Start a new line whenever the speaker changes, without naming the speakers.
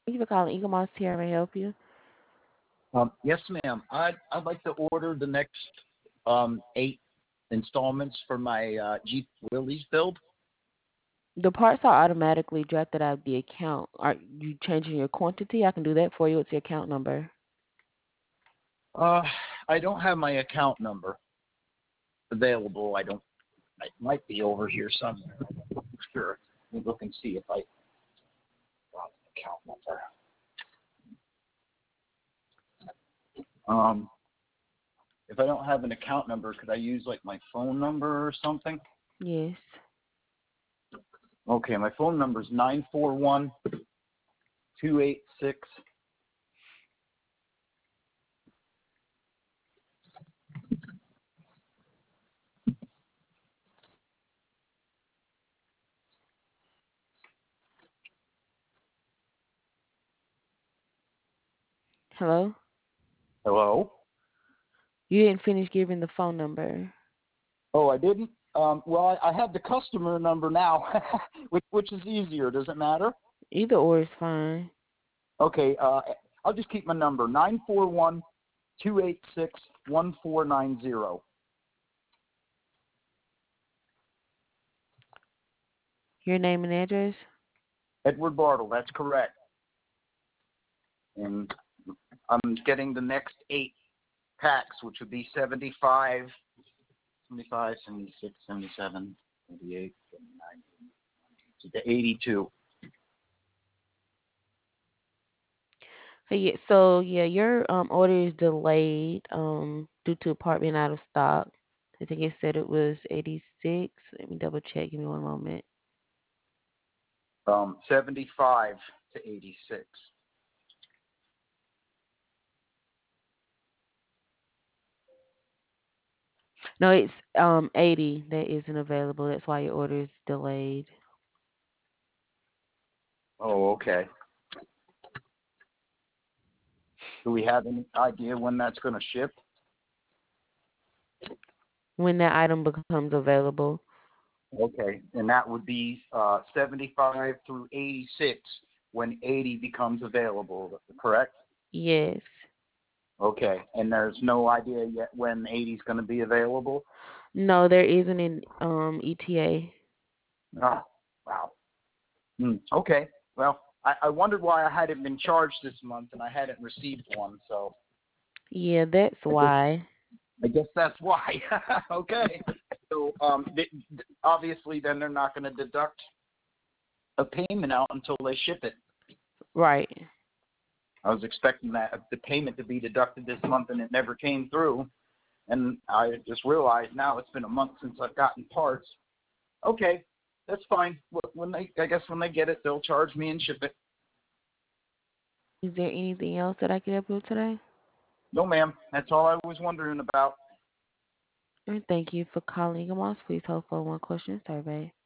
Thank you for calling Eagle Moss here. May I help you?
Yes, ma'am. I'd like to order the next 8 installments for my Jeep Willys build.
The parts are automatically drafted out of the account. Are you changing your quantity? I can do that for you. What's your account number?
Uh, I don't have my account number available. It might be over here somewhere. Sure. Let me look and see if I got the account number. If I don't have an account number, could I use like my phone number or something?
Yes.
Okay, my phone number is 941-286.
Hello?
Hello?
You didn't finish giving the phone number.
Oh, I didn't? Well, I have the customer number now, which is easier. Does it matter?
Either or is fine.
Okay, I'll just keep my number, 941-286-1490.
Your name and address?
Edward Bartle, that's correct. And I'm getting the next 8 packs, which would be 75, 76, 77, 78, 79, 82.
Your order is delayed due to a part being out of stock. I think it said it was 86. Let me double check. Give me one moment.
75 to 86.
No, it's 80 that isn't available. That's why your order is delayed.
Oh, okay. Do we have any idea when that's going to ship?
When that item becomes available.
Okay, and that would be 75 through 86 when 80 becomes available, correct?
Yes.
Okay, and there's no idea yet when 80 is going to be available?
No, there isn't an ETA.
Oh, wow. Okay, well, I wondered why I hadn't been charged this month and I hadn't received one, so
Yeah, that's why.
I guess that's why. Okay. So obviously then they're not going to deduct a payment out until they ship it.
Right.
I was expecting the payment to be deducted this month and it never came through. And I just realized now it's been a month since I've gotten parts. Okay, that's fine. I guess when they get it, they'll charge me and ship it.
Is there anything else that I can help you with today?
No, ma'am. That's all I was wondering about.
And thank you for calling Amos. Please hold for one question survey.